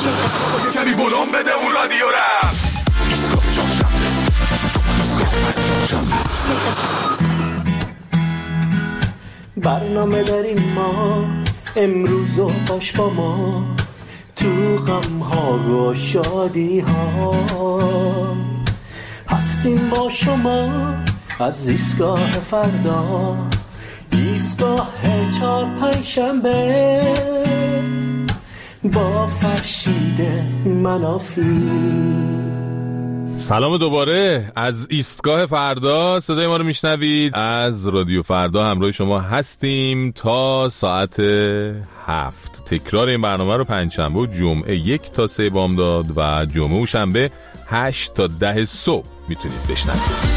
کمی ولوم بده اون رادیو رم. برنامه داریم ما امروز و باش با ما تو غم ها و شادی ها، هستیم با شما از ایستگاه فردا، ایستگاه 4-5 شنبه با فرشید منافی. سلام دوباره از ایستگاه فردا، صدای ما رو میشنوید. از رادیو فردا همراه شما هستیم تا ساعت 7. تکرار این برنامه رو پنجشنبه و جمعه 1 تا 3 بامداد و جمعه و شنبه 8 تا 10 صبح میتونید بشنوید.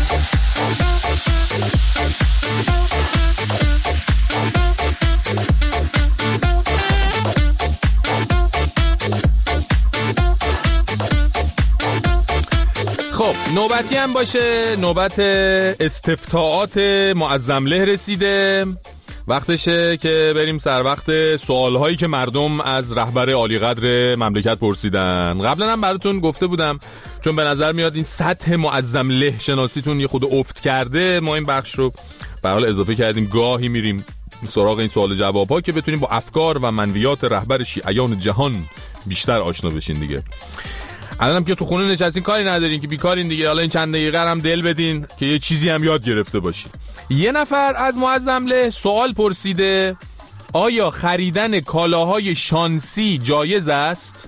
خب نوبتی هم باشه، نوبت استفتاءات معظم له رسیده. وقتشه که بریم سر وقت سوالهایی که مردم از رهبر عالی قدر مملکت پرسیدن. قبلا هم براتون گفته بودم چون به نظر میاد این سطح معظم له شناسیتون یه خود افت کرده، ما این بخش رو به حال اضافه کردیم. گاهی میریم سراغ این سوال جواب ها که بتونیم با افکار و منویات رهبر شیعیان جهان بیشتر آشنا بشین دیگه. الانم که تو خونه نشستین کاری ندارین که بیکارین دیگه، حالا این چند دقیقه هم دل بدین که یه چیزی هم یاد گرفته باشین. یه نفر از معظم له سوال پرسیده آیا خریدن کالاهای شانسی جایز است؟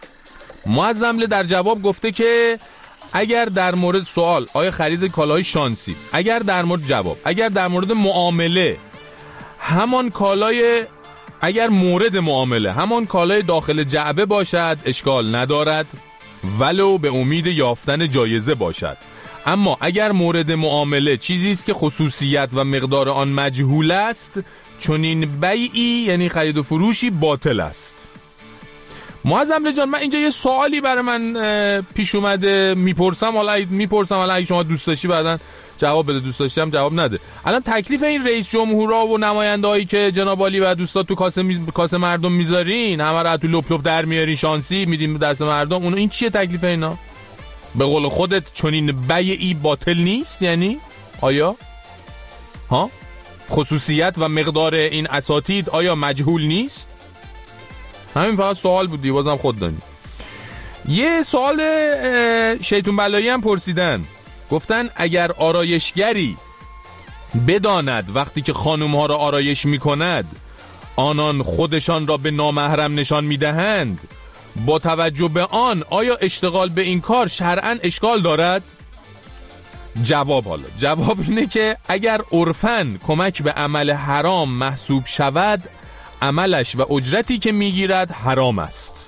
معظم له در جواب گفته که اگر در مورد سوال آیا خرید کالاهای شانسی، اگر در مورد جواب، اگر در مورد معامله همان کالای، اگر مورد معامله همان کالای داخل جعبه باشد اشکال ندارد ولو به امید یافتن جایزه باشد، اما اگر مورد معامله چیزی است که خصوصیت و مقدار آن مجهول است چنین بیعی یعنی خرید و فروشی باطل است. معظم له جان، من اینجا یه سوالی برای من پیش اومده، میپرسم حالا اگه شما دوست داشتی بعدن جواب بده، دوست داشتی هم جواب نده. الان تکلیف این رئیس جمهورا و نماینده‌هایی که جناب عالی و دوستات تو کاسه مردم میذارین، همه رو تو لپ لپ در میارین، شانسی میدین دست مردم، اون این چیه تکلیف اینا؟ به قول خودت چنین بیعی باطل نیست یعنی؟ آیا ها خصوصیت و مقدار این اساتید آیا مجهول نیست؟ همین فقط سوال بود دیگه، بازم خود دانی. یه سوال شیطون بلایی هم پرسیدن، گفتن اگر آرایشگری بداند وقتی که خانم‌ها را آرایش می‌کند آنان خودشان را به نامحرم نشان می‌دهند، با توجه به آن آیا اشتغال به این کار شرعاً اشکال دارد؟ جواب اینه که اگر عرفاً کمک به عمل حرام محسوب شود عملش و اجرتی که میگیرد حرام است.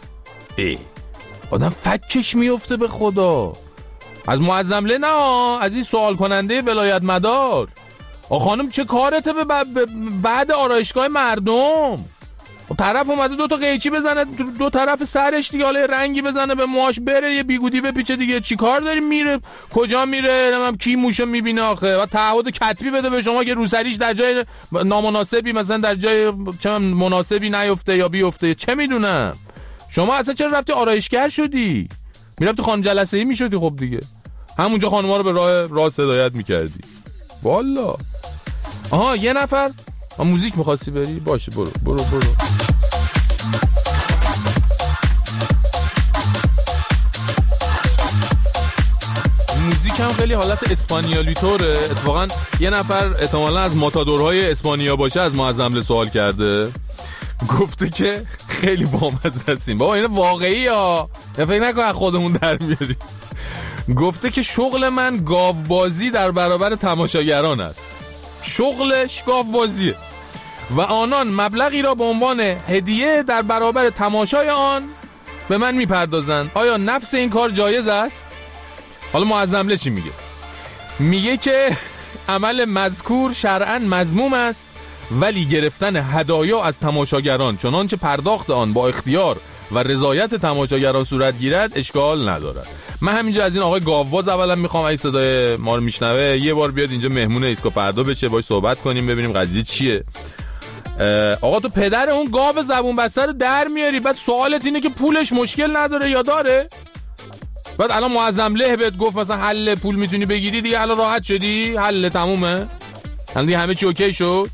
آدم فکش میفته به خدا. از معظم له نه، از این سوال کننده ولایت مدار. خانم چه کارته به بعد آرایشگاه مردم؟ طرف اومده 2 تا قیچی بزنه 2 طرف سرش دیگه، حالا رنگی بزنه به موهاش بره، یه بیگودی بپیچه دیگه، چی کار داری میره کجا میره؟ نمیدونم کی موشو میبینه آخه. و تعهد کتبی بده به شما که روسریش در جای نامناسبی مثلا در جای چه مناسبی نیفته یا بیفته، چه میدونم. شما اصلا چرا رفتی آرایشگر شدی؟ میرفتی خانم جلسه‌ای میشدی. خب دیگه همونجا خانم‌ها رو به راه راست هدایت میکردی. والا آها یه نفر موزیک می‌خواستی بری؟ باشه برو موزیک هم خیلی حالت اسپانیولی طوره. اتفاقا یه نفر احتمالاً از ماتادورهای اسپانیا باشه از معظم له سوال کرده، گفته که خیلی بامزه هستیم بابا، این واقعی ها، فکر نکن از خودمون در میاری. گفته که شغل من گاوبازی در برابر تماشاگران است، شغلش گاوبازیه و آنان مبلغی را به عنوان هدیه در برابر تماشای آن به من میپردازند. آیا نفس این کار جایز است؟ حالا معظم له چی میگه؟ میگه که عمل مذکور شرعاً مذموم است ولی گرفتن هدایا از تماشاگران چنانچه پرداخت آن با اختیار و رضایت تماشاگران صورت گیرد اشکال ندارد. من همینجا از این آقای گاوباز اولا میخوام اگه صدای ما رو میشنوه یه بار بیاد اینجا مهمون ایسکو فردا بشه، باش صحبت کنیم ببینیم قضیه چیه. آقا تو پدر اون گاو زبون بسته رو در میاری، بعد سوالت اینه که پولش مشکل نداره یا داره؟ بعد الان معظم له بهت گفت مثلا حل پول میتونی بگیری دیگه، الان راحت شدی، حل تمومه، دیگه همه چی اوکی شد.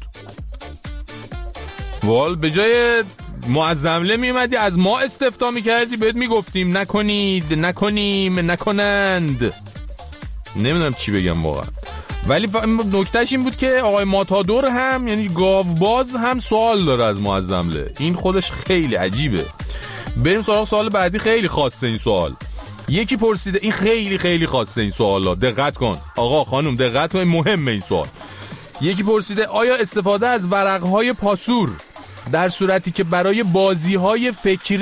وال به جای معظم له میومدی از ما استفتا میکردی، بهت میگفتیم نکنید، نکنیم، نکنند، نمیدونم چی بگم واقعا. ولی نکتهش این بود که آقای ماتادور هم، یعنی گاوباز هم، سوال داره از معظم له. این خودش خیلی عجیبه. بریم سراغ سوال بعدی. خیلی خاصه این سوال. یکی پرسیده، این خیلی خیلی خاصه این سوالا، دقت کن آقا خانم، دقت کن، مهمه این سوال. یکی پرسیده آیا استفاده از ورقهای پاسور در صورتی که برای بازیهای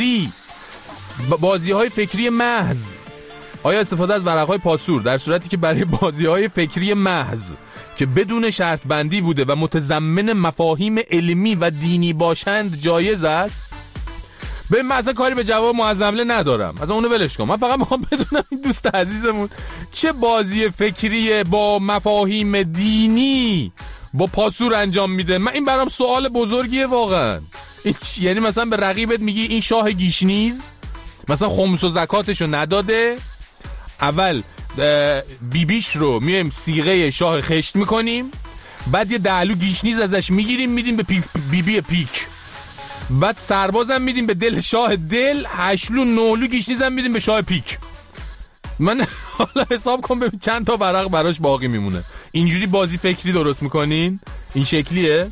فکری محض، آیا استفاده از ورقهای پاسور در صورتی که برای بازیهای فکری محض که بدون شرط بندی بوده و متضمن مفاهیم علمی و دینی باشند جایز است؟ ببین من اصلا کاری به جواب معظم له ندارم، اصلا اونو ولش کن. من فقط میخوام بدونم این دوست عزیزمون چه بازی فکری با مفاهیم دینی با پاسور انجام میده. من این برام سوال بزرگیه واقعا. یعنی مثلا به رقیبت میگی این شاه گیشنیز مثلا خمس و زکاتشو نداده، اول بیبیش رو میایم صیغه شاه خشت میکنیم، بعد یه دهلو گیشنیز ازش میگیریم میدیم به بیبی پیک، بعد سربازم میدیم به دل شاه دل، هشلو نولو گیشنیزم میدیم به شاه پیک. من حالا حساب کن ببین چند تا ورق براش باقی میمونه. اینجوری بازی فکری درست میکنین؟ این شکلیه؟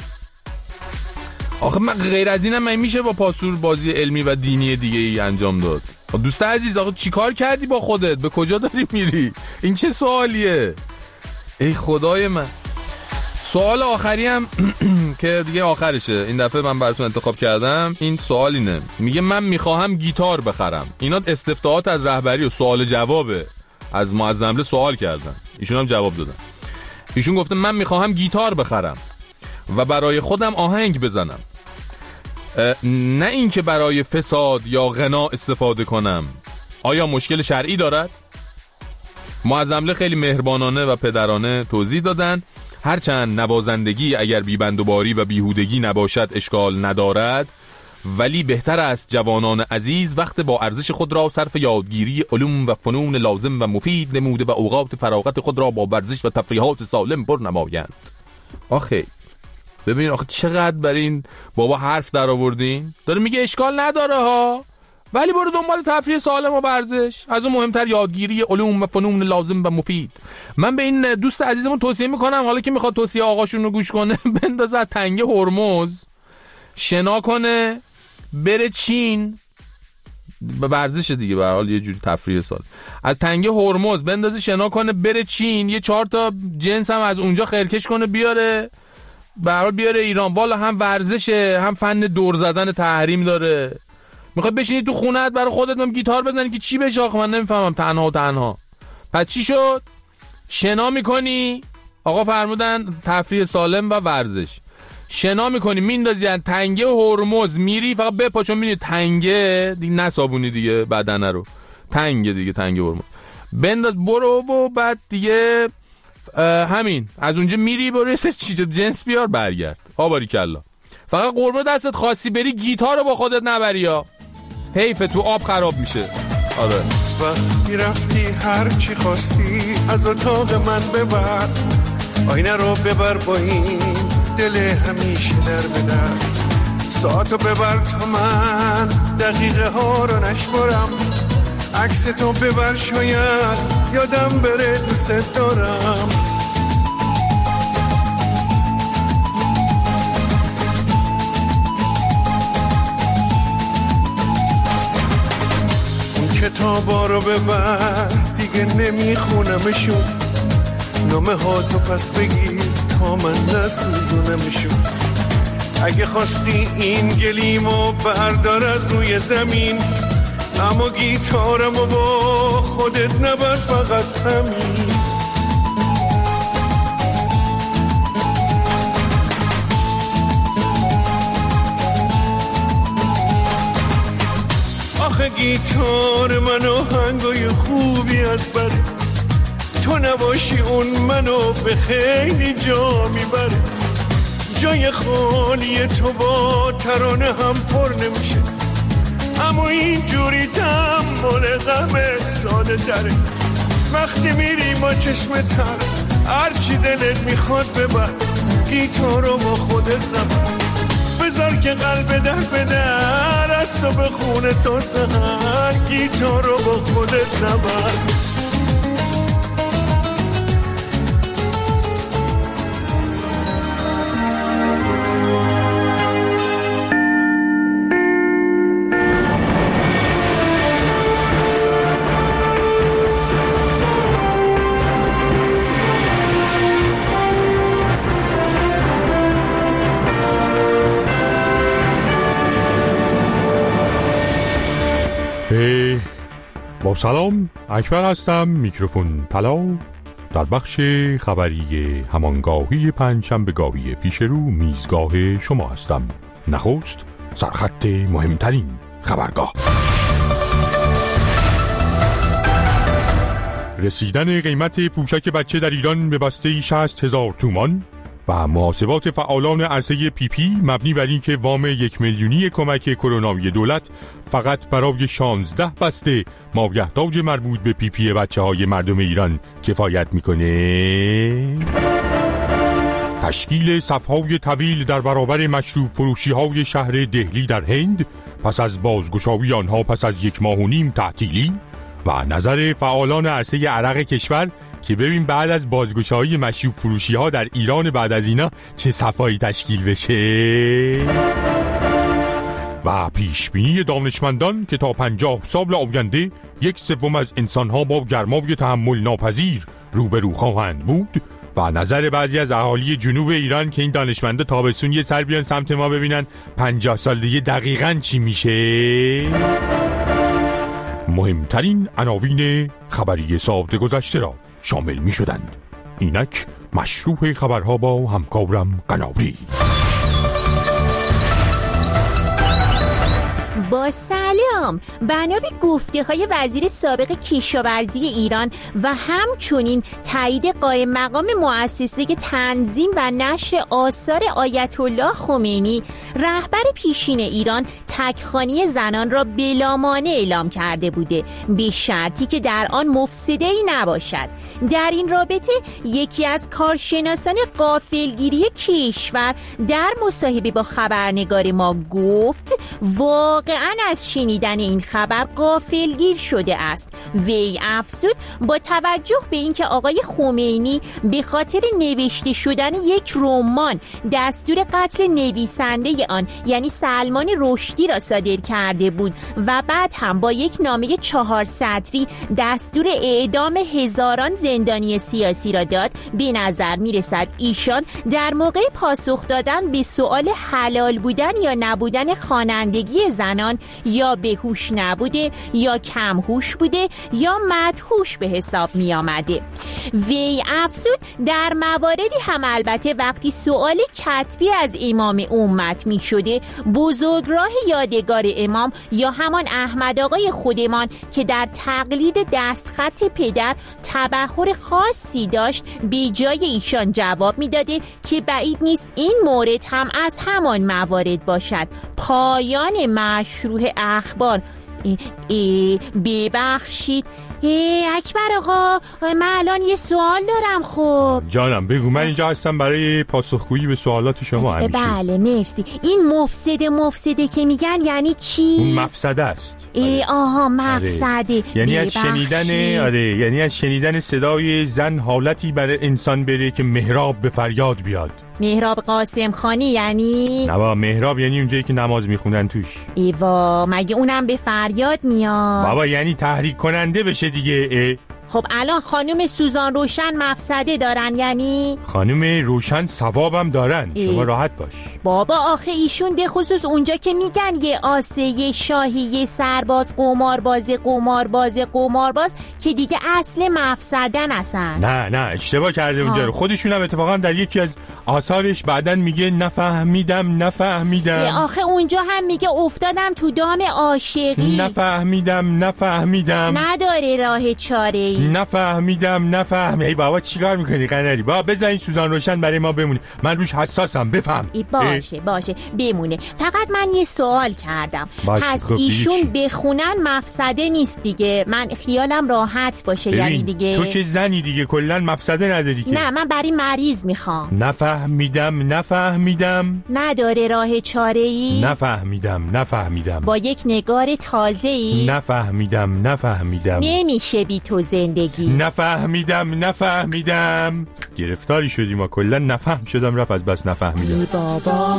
آخه من غیر از اینم من میشه با پاسور بازی علمی و دینی دیگه ای انجام داد؟ دوست عزیز آخه چی کار کردی با خودت؟ به کجا داری میری؟ این چه سوالیه؟ ای خدای من. سوال آخری هم که دیگه آخرشه، این دفعه من براتون انتخاب کردم. این سوال اینه، میگه من میخواهم گیتار بخرم. اینا استفتاءات از رهبری و سوال جوابه. از معظم له سوال کردن، ایشون هم جواب دادن. ایشون گفته من میخواهم گیتار بخرم و برای خودم آهنگ بزنم، نه این که برای فساد یا غنا استفاده کنم. آیا مشکل شرعی دارد؟ معظم له خیلی مهربانانه و پدرانه توضیح دادن هرچند نوازندگی اگر بی‌بندوباری و بیهودگی نباشد اشکال ندارد، ولی بهتر است جوانان عزیز وقت با ارزش خود را صرف یادگیری علوم و فنون لازم و مفید نموده و اوقات فراغت خود را با ورزش و تفریحات سالم پر نمایند. آخه ببین آخه چقدر بر این بابا حرف در آوردین. داره میگه اشکال نداره ها، ولی برو دنبال تفریح سالم و ورزش، از اون مهمتر یادگیری علوم و فنون لازم و مفید. من به این دوست عزیزمون توصیه میکنم حالا که میخواد توصیه آقاشون رو گوش کنه، بندازه از تنگه هرمز شنا کنه، بره چین، به ورزش دیگه به هر حال یه جوری تفریح سال، از تنگه هرمز بندازه شنا کنه، بره چین، یه 4 تا جنس هم از اونجا خرکش کنه بیاره، به هر حال بیاره ایران. والا هم ورزشه، هم فن دور زدن تحریم داره. میخوای بشینی تو خونه‌ات برای خودت هم گیتار بزنی که چی بشه؟ آخه من نمیفهمم، تنها. پس چی شد؟ شنا میکنی، آقا فرمودن تفریح سالم و ورزش. شنا میکنی، میندازی از تنگه هرمز میری، فقط بپا چون میری تنگه دیگه، نصابونی دیگه بدنه رو، تنگه دیگه، تنگه هرمز بنداز برو و بعد دیگه همین از اونجا میری برو یه سر چیز جنس بیار برگرد. آباری کلا. فقط قربون دستت خاصی بری گیتار رو با خودت نبری ها، حیفه تو آب خراب میشه. آره وقتی رفتی هر چی خواستی از اتاق من ببر، آینه رو ببر با این دل همیشه در بدر، ساعتو ببر تا من دقیقه ها رو نشمارم، عکس تو ببر شاید یادم بره دوست دارم. کتابا رو ببر دیگه نمیخونمشون، نامه ها تو پس بگیر تا من نسوزونمشون. اگه خواستی این گلیمو بردار از روی زمین، اما گیتارمو با خودت نبر فقط همین. آخه گیتار منو هنگای خوبی از بره، تو نباشی اون منو به خیلی جا میبره. جای خالی تو با ترانه هم پر نمیشه، اما اینجوری تحمل غمت ساده تره. وقتی میری با چشم تر هرچی دلت میخواد ببر، گیتار رو با خودت نبر، بذار که قلب در به در است و بخونه تا سحر، گیتار رو با خودت نبر. با سلام، اکبر هستم، میکروفون پلاو. در بخش خبری همانگاهی پنجشنبهگاهی پیش رو میزگاه شما هستم. نخست سرخط مهمترین خبرگاه. رسیدن قیمت پوشک بچه در ایران به بسته 60,000 تومان و محاسبات فعالان عرصه پی پی مبنی بر این که وام 1 میلیونی کمک کروناوی دولت فقط برای 16 بسته مایحتاج مربوط به پی پی بچه‌های مردم ایران کفایت میکنه. تشکیل صف‌های طویل در برابر مشروب فروشی‌های شهر دهلی در هند پس از بازگشایی آنها پس از 1.5 ماه تعطیلی و نظر فعالان عرصه عرق کشور که ببین بعد از بازگشایی مشروب فروشی ها در ایران بعد از اینا چه صفایی تشکیل بشه. و پیشبینی دانشمندان که تا 50 سال آینده 1/3 از انسان ها با گرمای تحمل ناپذیر روبرو خواهند بود و نظر بعضی از اهالی جنوب ایران که این دانشمندا تابستون یه سر بیان سمت ما ببینن 50 سال دیگه دقیقاً چی میشه. مهمترین عناوین خبری ساعت گذشته را شامل می شدند. اینک مشروع خبرها با همکارم قناری. با سلام، بنا به گفته‌های وزیر سابق کشاورزی ایران و همچنین تایید قائم مقام مؤسسه تنظیم و نشر آثار آیت الله خمینی، رهبر پیشین ایران تکخوانی زنان را بلامانع اعلام کرده بوده، به شرطی که در آن مفسده‌ای نباشد. در این رابطه یکی از کارشناسان غافلگیری کشور در مصاحبه با خبرنگار ما گفت واقعاً از شنیدن این خبر غافلگیر شده است. وی افزود با توجه به اینکه آقای خمینی به خاطر نوشته شدن یک رمان دستور قتل نویسنده آن یعنی سلمان رشدی را صادر کرده بود و بعد هم با یک نامه 4 سطری دستور اعدام هزاران زندانی سیاسی را داد، به نظر می رسد ایشان در موقع پاسخ دادن به سؤال حلال بودن یا نبودن خوانندگی زنان یا بهوش نبوده یا کم هوش بوده یا مدهوش به حساب می آمده. وی افزود در مواردی هم البته وقتی سؤال کتبی از امام امت می شده، بزرگراه یادگار امام یا همان احمد آقای خودمان که در تقلید دستخط پدر تبحر خاصی داشت به جای ایشان جواب می داده که بعید نیست این مورد هم از همان موارد باشد. پایان مشروع اخبار. ببخشید اکبر آقا، من الان یه سوال دارم. خب جانم بگو، من اینجا هستم برای پاسخگویی به سوالات شما همیشه. بله مرسی. این مفسده که میگن یعنی چی؟ اون مفسده است. آها مفسده. یعنی از شنیدن یعنی از شنیدن صدای زن حالتی برای انسان بره که محراب به فریاد بیاد. محراب قاسم خانی یعنی؟ نه بابا، محراب یعنی اونجایی که نماز میخونن توش. ایوا مگه اونم به فریاد میاد؟ بابا یعنی تحریک کننده بشه دیگه. خب الان خانم سوزان روشن مفسده دارن یعنی؟ خانم روشن ثوابم دارن. شما راحت باش بابا. آخه ایشون به خصوص اونجا که میگن یه آسه، یه شاهی، یه سرباز، قمارباز که دیگه اصل مفسدن اصلا. نه اشتباه کرده اونجا رو. خودشون هم اتفاقا در یکی از آثارش بعدن میگه نفهمیدم. آخه اونجا هم میگه افتادم تو دام عاشقی. نفهمیدم. نداره راه چاره ای؟ نفهمیدم. ای بابا چیکار میکنی قناری؟ بابا بزن سوزان روشن برای ما بمونه، من روش حساسم. بفهم. باشه بمونه. فقط من یه سوال کردم. پس ایشون بخونن مفسده نیست دیگه؟ من خیالم راحت باشه. یعنی دیگه تو که زنی دیگه کلا مفسده نداری که. نه من برای مریض میخوام. نفهمیدم. نداره راه چاره‌ای؟ نفهمیدم. با یک نگار تازه‌ای؟ نفهمیدم. نمیشه بی تو زندگی. نفهمیدم. گرفتاری شدیم ما، کلا نفهم شدم رفت از بس نفهمیدم. بابا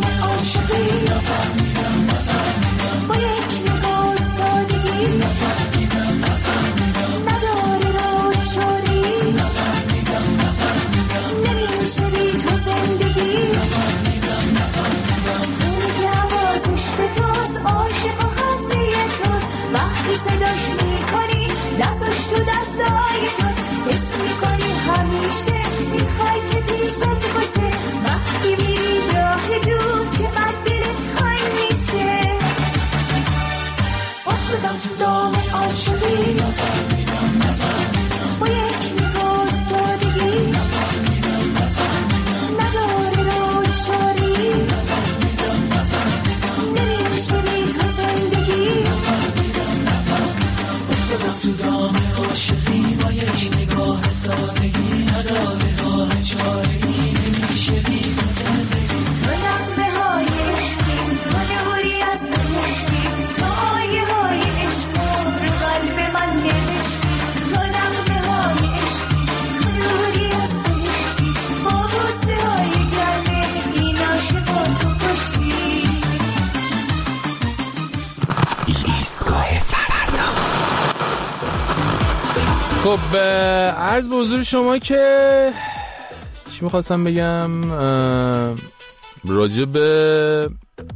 خب عرض به حضور شما که چی میخواستم بگم راجع به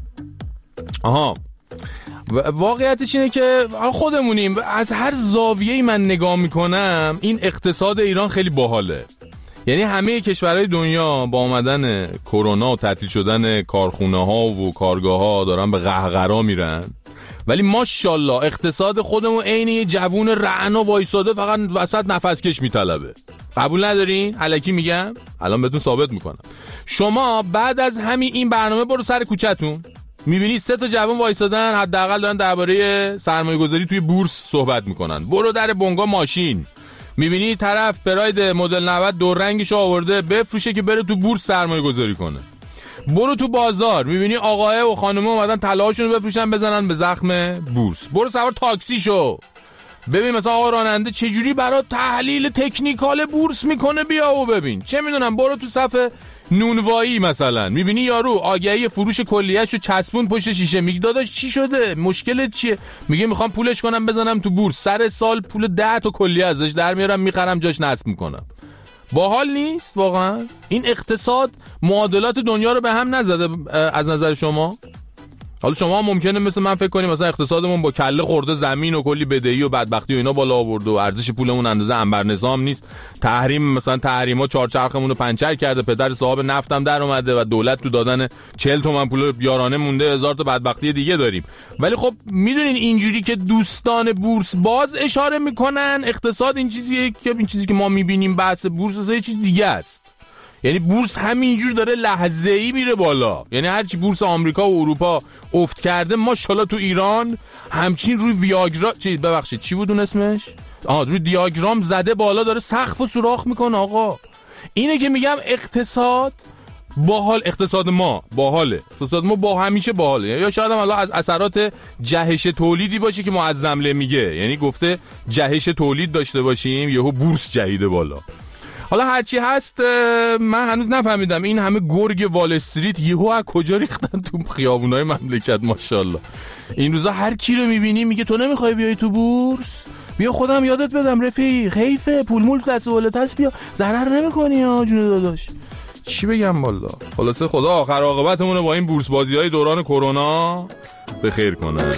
واقعیتش اینه که خودمونیم. از هر زاویه‌ای من نگاه میکنم این اقتصاد ایران خیلی باحاله. یعنی همه کشورهای دنیا با آمدن کرونا و تعطیل شدن کارخونه‌ها و کارگاه‌ها دارن به قهقرا میرن، ولی ماشاءالله اقتصاد خودمون عین یه جوون رعنا وایساده فقط وسط نفس کش میطلبه. قبول ندارین؟ الکی میگم، الان بهتون ثابت میکنم. شما بعد از همین این برنامه برو سر کوچه‌تون، میبینید 3 تا جوون وایسادن حداقل دارن درباره سرمایه‌گذاری توی بورس صحبت میکنن. برو در بنگاه ماشین، میبینی طرف پراید مدل 90 دو رنگش آورده بفروشه که بره تو بورس سرمایه‌گذاری کنه. برو تو بازار، میبینی آقای و خانم‌ها اومدن طلاهاشون رو بفروشن بزنن به زخم بورس. برو سوار تاکسی شو، ببین مثلا آقا راننده چجوری برای تحلیل تکنیکال بورس میکنه، بیا و ببین. چه میدونم برو تو صف نونوایی مثلا، میبینی یارو آگهی فروش کلیه‌شو چسبون پشت شیشه، میگی داداش چی شده، مشکلت چیه؟ میگه میخوام پولش کنم بزنم تو بورس، سر سال پول 10 تا کلیه ازش در میارم میخرم جاش نصب میکنم. باحال نیست واقعا؟ این اقتصاد معادلات دنیا رو به هم نزده از نظر شما؟ حالا شما ممکنه مثل من فکر کنیم مثلا اقتصادمون با کله خورده زمین و کلی بدهی و بدبختی و اینا بالا آورده و ارزش پولمون اندازه عنبر نظام نیست، تحریم مثلا تحریما چهارچرخمون رو پنچر کرده، پدر صاحب نفتم در اومده و دولت تو دادن 40 تومن پول یارانه مونده، 1000 تا بدبختی دیگه داریم. ولی خب میدونین اینجوری که دوستان بورس باز اشاره میکنن اقتصاد این چیزیه که این چیزی که ما میبینیم بحث بورس یه چیز دیگه است. یعنی بورس همینجور داره لحظه‌ای میره بالا. یعنی هرچی بورس آمریکا و اروپا افت کرده ماشاءالله تو ایران همچین روی ویاگرا چی بود اون اسمش؟ روی دیاگرام زده بالا داره سقف و سوراخ میکنه. آقا اینه که میگم اقتصاد باحال، اقتصاد ما باحاله، اقتصاد ما با همیشه باحاله. یا شاید هم از اثرات جهش تولیدی باشه که معظمله میگه، یعنی گفته جهش تولید داشته باشیم یهو بورس جهیده بالا. حالا هرچی هست من هنوز نفهمیدم این همه گرگ وال استریت یهو از کجا ریختن تو خیابونای مملکت. ماشاءالله این روزا هر کی رو میبینی میگه تو نمیخوای بیای تو بورس؟ بیا خودم یادت بدم رفیق، حیفه پول مول دست ولت هست، بیا ضرر نمیکنی ها جون داداش. چی بگم والا. خلاصه خدا آخر عاقبتمون با این بورس بازی‌های دوران کرونا به خیر کنه.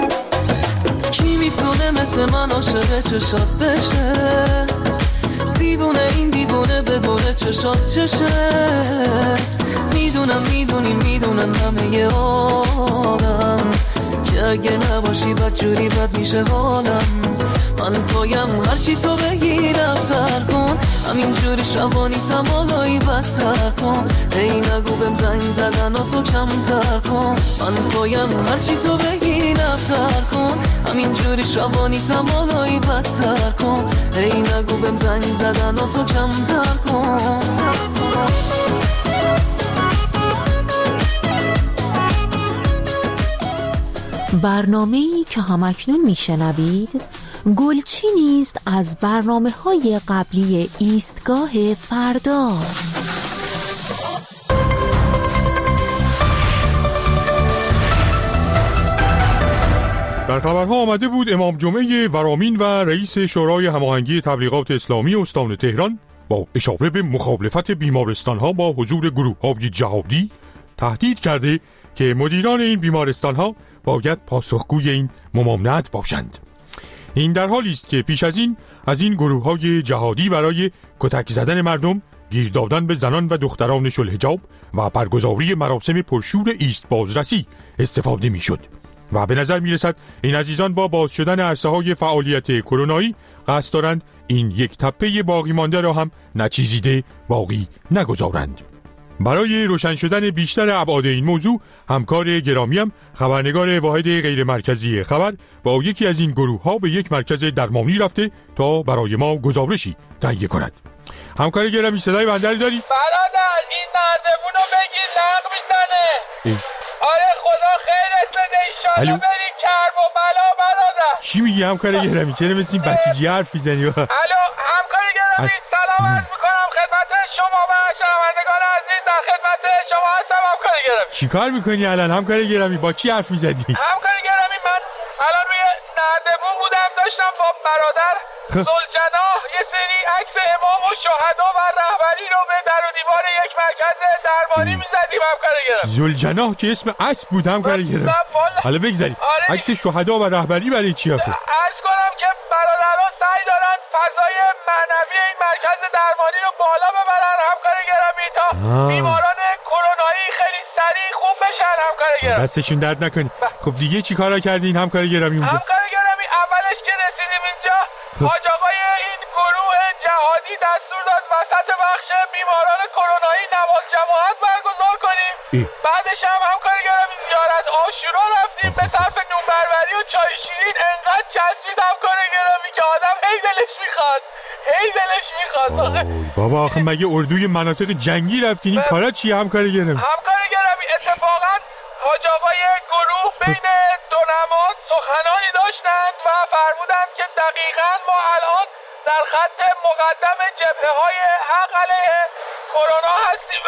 کی میتونه مثل من عاشق چشات بشه؟ دیوونه این دیوونه بدونه چشات چشه. میدونم میدونن همه آدم که اگه نباشی بد جوری بد میشه حالم. من پایم هرچی تو بگی رفتر کن، همینجوری شبانی تمالایی بدتر کن. ای نگو بهم زنگ زدن و تو کمتر کن. من پایم هرچی تو بگی رفتر کن، همینجوری شبانی تمالایی بدتر کن. ای نگو بهم زنگ زدن و تو کمتر کن. برنامه‌ای که همکنون میشنوید گلچینی است از برنامه‌های قبلی ایستگاه فردا. در خبرها آمده بود امام جمعه ورامین و رئیس شورای هماهنگی تبلیغات اسلامی استان تهران با اشاره به مخالفت بیمارستان‌ها با حضور گروه‌های جهادی تهدید کرده که مدیران این بیمارستان‌ها باید پاسخگوی این ممانعت باشند. این در حالی است که پیش از این گروه‌های جهادی برای کتک زدن مردم، گیر دادن به زنان و دختران شلحجاب و برگزاری مراسم پرشور ایست بازرسی استفاده می‌شد و به نظر می‌رسد این عزیزان با باز شدن عرصه‌های فعالیت کرونایی قصد دارند این یک تپه باقی مانده را هم نچیزیده باقی نگذارند. برای روشن شدن بیشتر ابعاد این موضوع همکار گرامیم خبرنگار واحد غیر مرکزی خبر با یکی از این گروه‌ها به یک مرکز درمانی رفته تا برای ما گزارشی تهیه کند. همکار گرامی صدای بنده رو داری؟ برادر این نردبونو بگیر لغ میزنه. آره خدا خیرت بده ایشالا بری کرب و بلا برادر. چی میگی همکار گرامی؟ چرا مثل این بسیجی حرف میزنی؟ الو همکار گرامی سلام عرض میکنم خدمت شما و شنوندگان عزیز. در خدمت شما هستم همکار گرامی. چی کار میکنی الان همکار گرامی؟ با کی حرف میزدی؟ همکار گرامی من الان روی نردبون بودم، داشتم با برادر ذوالجناح یه سری عکس امام و شهدا و رهبری رو به در و دیوار یک مرکز درمانی میزدیم همکار گرامی. ذوالجناح که اسم اسب بود همکار گرامی. حالا بگذاریم عکس شهدا و رهبری برای چی آخه؟ عرض کنم که برادران سعی دارن فضای معنوی این مرکز درمانی رو بالا ببرن همکار گرامی تا بیماران کرونایی خیلی سریع خوب بشن همکار گرامی. دستشون درد نکنی. خب دیگه چی کارا کردین همکار گرامی اونجا؟ همکار گرامی اولش که رسیدیم اینجا حاج آقای این گروه جهادی دستور داد وسط بخش بیماران کرونایی نماز جماعت برگزار کنیم. بعدش هم همکار گرامی زیارت عاشورا رفتیم به طرف نونبروری و چای شیرین. انقدر چسبید همکار گرامی که آدم هی دلش میخواد بابا آخه مگه اردوی مناطق جنگی رفتین؟ این کارا چیه همکار گرامی؟ همکار گرامی اتفاقا حاج آقای گروه بین دو نماز سخنانی داشتند و فرمودند که دقیقاً ما الان در خط مقدم جبهه‌های حق علیه کرونا هستیم.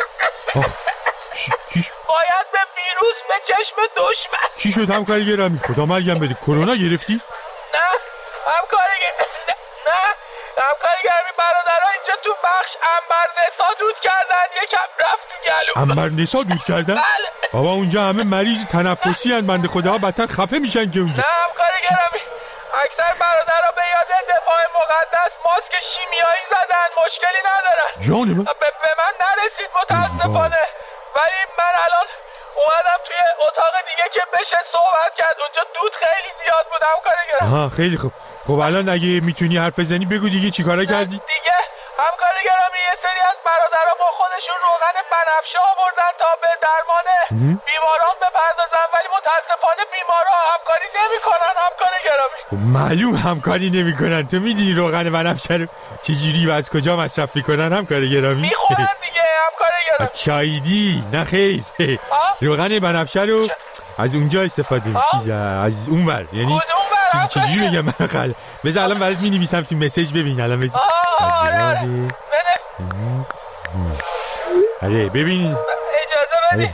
باید به ویروس به چشم دشمن. چی شد همکار گرامی؟ خدا مرگم بده کرونا گرفتی؟ نه همکار گرامی برادرها اینجا تو بخش عنبرنسا دود کردن، یکم رفت تو گلو. عنبرنسا دود کردن؟ بله. بابا اونجا همه مریض تنفسی هستند، بنده خداها بدتر خفه میشن که اونجا. نه همکار گرامی اکثر برادرها به یاد دفاع مقدس ماسک شیمیایی زدن، مشکلی ندارن. جان من به من نرسید متاسفانه، ولی من الان اومدم توی اتاق دیگه که بشه صحبت کرد. اونجا دود خیلی زیاد بود همکار گرامی. خیلی خوب. خب الان اگه میتونی حرف بزنی بگو دیگه چی کارا کردی؟ دیگه همکار گرامی یه سری از برادرها با خودشون روغن بنفشه آوردن تا به درمان بیماران بپردازن، ولی متاسفانه بیمارا همکاری نمیکنن همکار گرامی. خب معلوم همکاری نمیکنن. تو میدونی روغن بنفشه رو چجوری و از کجا مصرف میکنن همکار گرامی؟ میخورن دیگه همکار گرامی. چایدی نه خیر. روغن بنفشه رو از اونجا استفاده از اونور، یعنی چجوری بگم من خاله. بذار الان برات می‌نویسم تو مسیج ببین الان بذار. آره ببین اجازه بدید.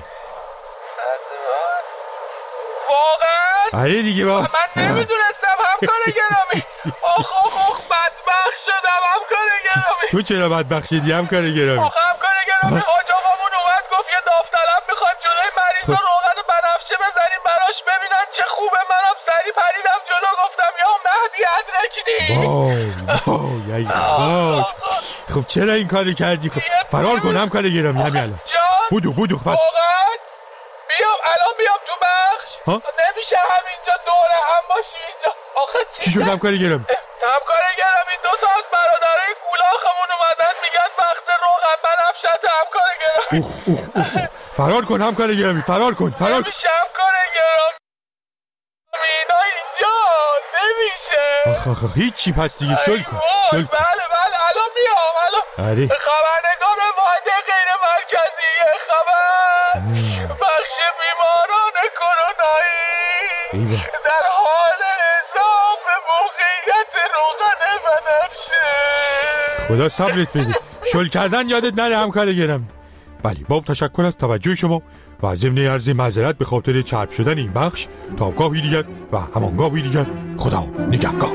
واقعا آره دیگه من نمیدونستم همکار گرامی. آخ بدبخت شدم همکار گرامی. تو چرا بدبخت شدی همکار گرامی؟ آخ همکار گرامی حاج آقامون اومد گفت یه داوطلب میخواد جلوی مریضا روغن بنفشه بزنیم براش ببینن چه خوبه. منم سری پریدم جلو گفتم یا مهدی ادرکنی. وای خاک. خب چرا این کارو کردی؟ خب فرار کن همکار گرامی همین الان. بودو واقعا بیام الان بیام تو بخش. نمیشه همین اینجا دور هم باشیم اینجا. آخه چی شد همکاری گرم؟ همکاری گرم این 2 ساعت برادرای گولاخمون اومدن میگن وقت روغن بنفشت همکاری گرم. فرار کن همکاری گرمی، فرار کن. نمیشه همکاری گرم، اینا اینجا نمیشه. آخ هیچی پس دیگه شل کن. بله الان میام الان. خبرنگار واحد غیر مرکزی خبر بخش بیماران کرونایی در حال اضافه موقعیت روغن بنفشه. خدا صبرت بده. شل کردن یادت نره همکار گرم. بله با تشکر از توجه شما و ضمن عرض معذرت به خاطر چرب شدن این بخش. تا گاهی دیگر و همانگاهی دیگر خدا نگهدار.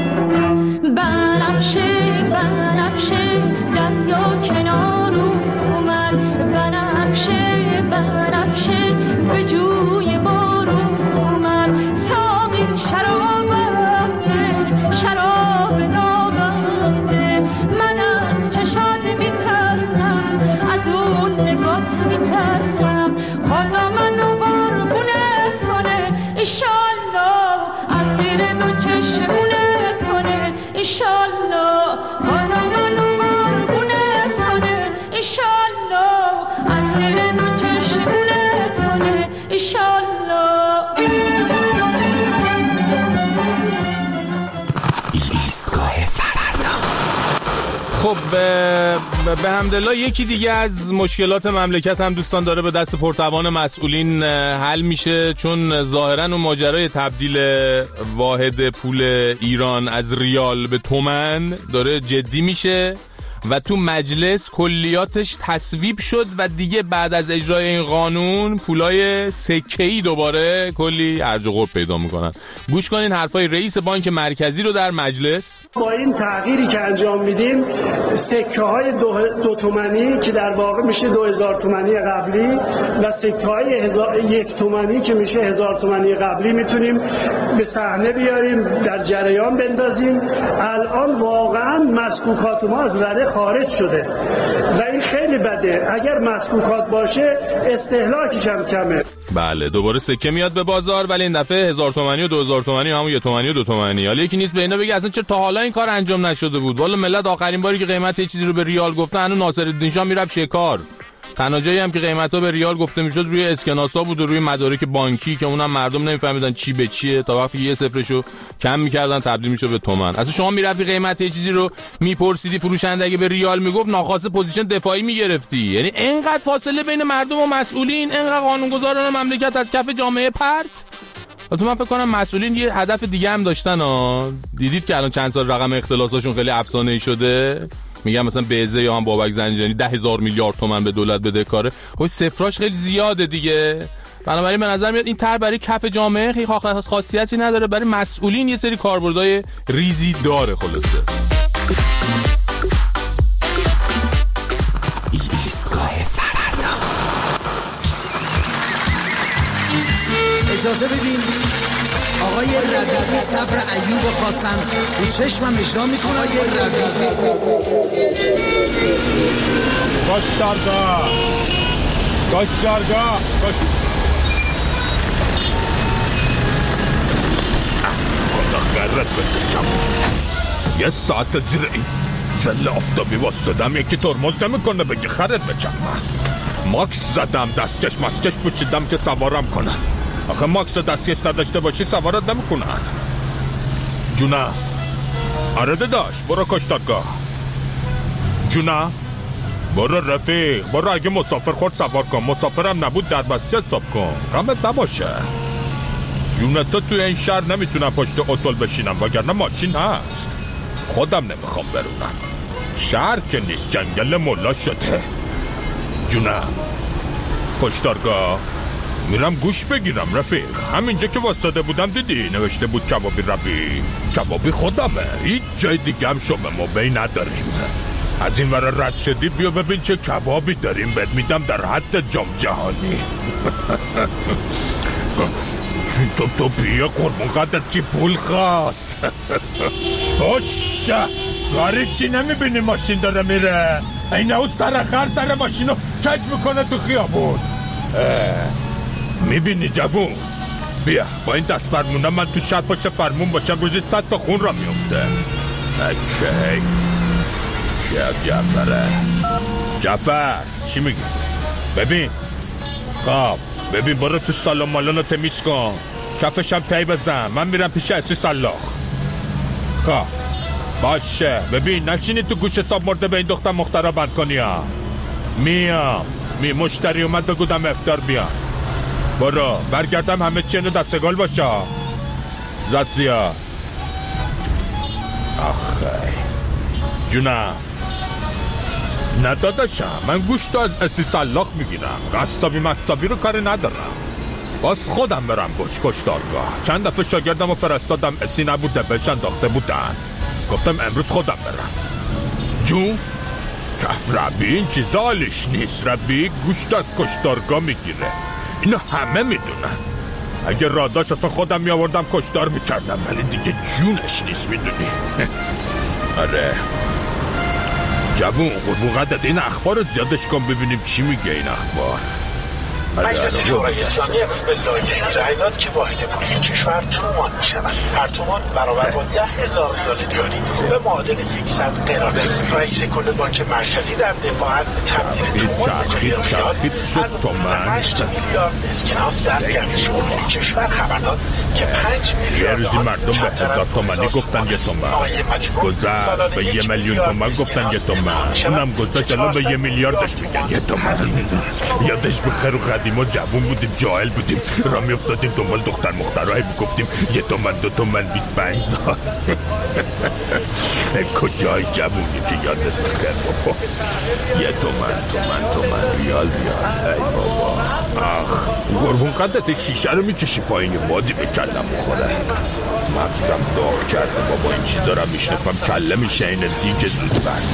بنفشه دریا کنار اومد، بنفشه به جوی بارون اومد. ساقی شراب نابنده، من از چشات میترسم، از اون نگات میترسم. خدا منو قربونت کنه ایشالله، از زیر 2 چشمونت کنه ایشالله. خدا منو قربونت کنه ایشالله، از زیر 2 چشمونت کنه ایشالله. ایستگاه فردا. خب به حمدالله یکی دیگه از مشکلات مملکت هم دوستان داره به دست پرتوان مسئولین حل میشه، چون ظاهرا اون ماجرای تبدیل واحد پول ایران از ریال به تومن داره جدی میشه و تو مجلس کلیاتش تصویب شد و دیگه بعد از اجرای این قانون پولای سکه‌ای دوباره کلی هرج و قرب پیدا میکنن. گوش کنین حرفای رئیس بانک مرکزی رو در مجلس. با این تغییری که انجام میدیم سکه های 2 تومانی که در واقع میشه 2000 تومانی قبلی و سکه های 1 تومانی که میشه 1000 تومانی قبلی میتونیم به صحنه بیاریم، در جریان بندازیم. الان واقعا مسکوکات ما از رده خارج شده و این خیلی بده. اگر مسکوکات باشه استهلاکش هم کمه. بله دوباره سکه میاد به بازار، ولی این دفعه 1000 تومانی و 2000 تومانی و همون 1 تومانی و 2 تومانی. حالا یکی نیست به اینا بگه اصلا چرا تا حالا این کار انجام نشده بود. والا ملت آخرین باری که قیمت یه چیزی رو به ریال گفتن هنوز ناصرالدین شاه میرفت شکار. تنها جایی هم که قیمتا به ریال گفته میشد روی اسکناسا بود و روی مدارک بانکی که اونم مردم نمیفهمیدن چی به چیه، تا وقتی یه صفرشو کم میکردن تبدیل میشد به تومن. اصلا شما میرفتی قیمت یه چیزی رو میپرسیدی، فروشنده اگه به ریال میگفت ناخواسته پوزیشن دفاعی میگرفتی. یعنی اینقدر فاصله بین مردم و مسئولین، اینقدر قانونگذاران مملکت از کف جامعه پرت. تو من فکر کنم مسئولین یه هدف دیگه هم داشتن دیدید که الان چند سال رقم اختلاساشون خیلی افسانه‌ای شده. میگم مثلا بیزه یا هم بابک زنجانی 10,000 میلیارد تومان به دولت بده کاره. خب صفراش خیلی زیاده دیگه. بنابراین به نظر میاد این طرح برای کف جامعه خیلی خاصیتی نداره، برای مسئولین یه سری کاربردهای ریزی داره. خلاصه ایستگاه فردا. اجازه بدین آقای ربیعی صبر ایوب خواستن رو چشمم اجرا میکنه. آقای ربیعی گاشتارگاه خدا خیرت بده. یه ساعت زیر این زل آفتابی واسدم یکی ترمز نمیکنه بگی خرت بچم. ماکس زدم دستکش ماسکش پوشیدم که سوارم کنن. آخه ماکس دستکش نداشته باشی سوارت نمیکنن. جونا آره داشت برو کشتارگاه. جونا برو رفیق برو، اگه مسافر خورد سوار کن، مسافرم نبود در بسته حساب کن، غمت نباشه. جون تو توی این شهر نمیتونم پشت اتول بشینم وگرنه ماشین هست، خودم نمیخوام برونم. شهر که نیست جنگل ملا شده. جونم کشتارگاه میرم گوش بگیرم رفیق. همینجا که واسطه بودم دیدی نوشته بود کبابی ربی. کبابی خودمه، هیچ جای دیگه هم شما موبی نداریم. از این ور رد شدی بیا ببین چه کبابی داریم، بهت میدم در حد جام جهانی. تو بیا قربون قدرت چی پول خواست. باشه گاری چی نمیبینی ماشین داره میره، اینه او سرخر سر ماشین رو کج میکنه تو خیابون. میبینی جوون بیا با این دست فرمونم من تو شب پشت فرمون باشم روزی 100 تا خون را میفته. اوکی جعفر چی میگی؟ ببین خب ببین برو تو سالن مالون رو تمیز کن، کفشم تی بزن، من میرم پیش اسی سلاخ. خب باشه ببین نشینی تو گوش حساب مرده به این دختر مخترا بند کنی ها. میام مشتری اومد بگودم افطار بیان. برو برگردم همه چی اینو دستگل باشه. زد زیاد آخه جونم نداداشم من گوشت از اسی سلاخ میگیرم، قصابی مصابی رو کاری ندارم. باز خودم برم کشتارگاه. چند دفعه شاگردم و فرستادم اسی نبوده بهش انداخته بودن، گفتم امروز خودم برم. جون ربی این چیزا حالش نیست. ربی گوشت از کشتارگاه میگیره، اینو همه میدونن. اگه راداش اصلا خودم میآوردم کشتار میکردم، ولی دیگه جونش نیست میدونی. آره جوون قربون قدرت این اخبار رو زیادش کن ببینیم چی میگه این اخبار. مجلس شورای اسلامی امروز به لایحه‌ای رأی داد که واحد پولی کشور تومان می‌شود. هر تومان برابر با 10,000 ریال دیاری به معادل 100 قرانه. رئیس کل بانک مرکزی در دفاع از تبدیل تومان شد تومان 8 میلیارد اسکناس در گردش کشور خبر داد که 5 میلیارد یه روزی مردم به 1000 تومانی گفتن یه تومن، گذشت به 1 میلیون تومن گفتن یه تومن، اونم گذشت الان به 1 میلیاردش میگن یه تومن. یادش بخیر و قدیما جوون بودیم جاهل بودیم را میافتادیم دنبال دختر مخترهای میگفتیم 1 تومن 2 تومن 25,000. کجای جوونی که یادت بخیر بابا. 1 تومن ریال ای بابا. آخ قربون قدرت شیشه رو میکشی پایین بادی به کلم بخوره. مغزم داغ کرده بابا این چیزا رو میشنفم کله میشه این دیگه زود بس.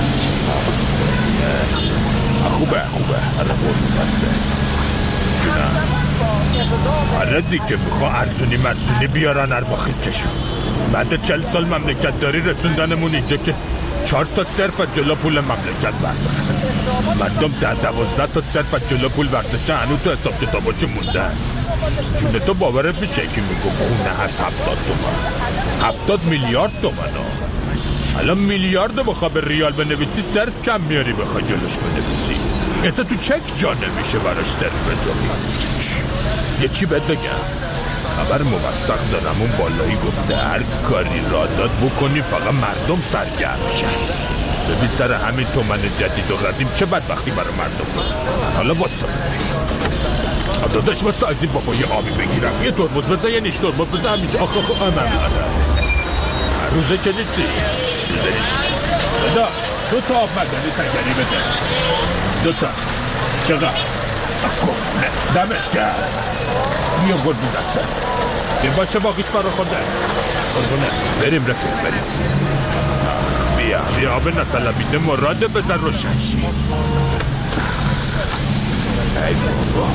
خوبه الان قربون بسته جونم. آره دیگه میخوا ارزونی مرزونی بیارن ارواخی کشون. بعد 40 سال مملکت داری رسوندنمون اینجا که 4 تا صرف از جلو پول مملکت بردارن. مردم 10-12 تا صرف از جلو پول برداشتن هنوز تو حساب کتاباشو موندن. چون تو باورت میشه که میگفت خونه هست 70 تومن 70 میلیارد تومن ها. الان میلیارد بخوا به ریال بنویسی صرف کم میاری بخوا جلوش بنویسی. اصلا تو چک جا نمیشه براش صرف بذاری. یه چی بهت بگم خبر موثق دارم اون بالایی گفته هر کاری را داد بکنی فقط مردم سرگرم شن. ببین سر همین تومن جدید و قدیم چه بدبختی برای مردم درست کنن. حالا واسه داداش واسه از این بابا یه آبی بگیرم یه ترمز بزن یه نیش ترمز بزن همینجا. آخ روزه که نیستی داداش 2 تا آب مدنی تنگری بده 2 تا چقدر؟ دمت کرد بیا قربون دستت بیا باشه باقیش برا خوده قربونه. بریم رفیق بریم. بیا آب نطلبیده مراده بزن روشنشی. ای بابا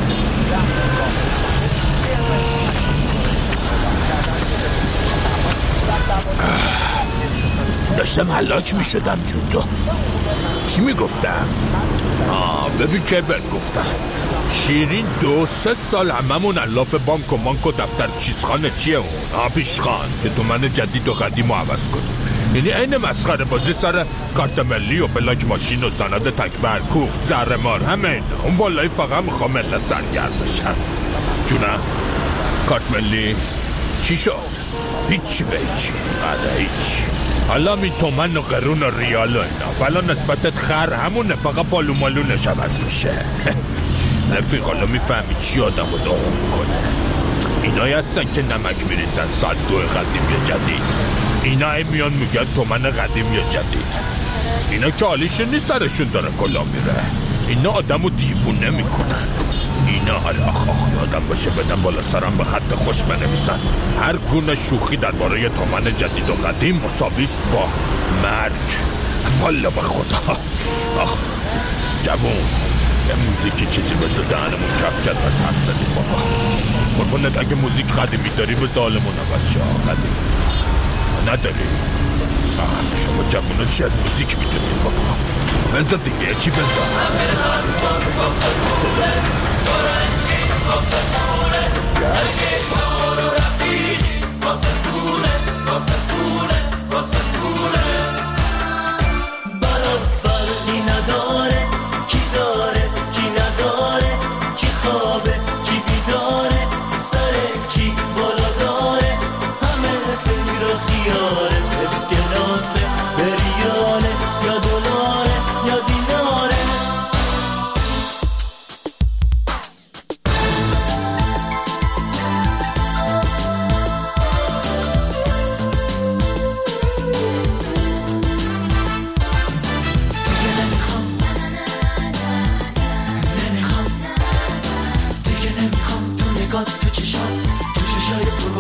داشتم حلاج می شدم جون. تو چی می گفتم؟ ببین که بهت گفتم شیرین 2-3 سال هممون الاف بانک و مانک و دفتر چیزخانه چیه اون؟ پیشخان که تو من جدید و قدیم رو عوض کنیم. یعنی این مسخره بازی سر کارت ملی و بلاک ماشین و سند تکبر کوفت زهرمار همین. اون بالایی فقط میخوام ملت سرگرم بشن. جونم کارت ملی چی شد؟ هیچی به هیچی. هیچ. حالا می تومن و قرون و ریال و اینا بلا نسبتت خر همونه فقط بالو مالونش عوض میشه. رفیق حالا میفهمی چی آدم رو داغون میکنه. اینایی هستن که نمک میریزن ساعت 2 قدیم یا جدید. اینا میان میگن تومن قدیم یا جدید. اینا که حالیشون نیست سرشون داره کلا میره. اینا آدم رو دیوونه میکنن. اینا آخ یادم باشه بدن بالا سرم به خط خوش بنویسن هر گونه شوخی درباره تومن جدید و قدیم مساویست با مرگ. والا به خدا. آخ جوون یه موزیکی چیزی بزر دهنمون کف کرد بس حرف زدیم بابا. قربونت اگه موزیک قدیمی داری به ظالمون عوض شا قدیم نداری. شما جوونا چی از موزیک میتونید بابا؟ بزر دیگه چی بزر؟ Yeah.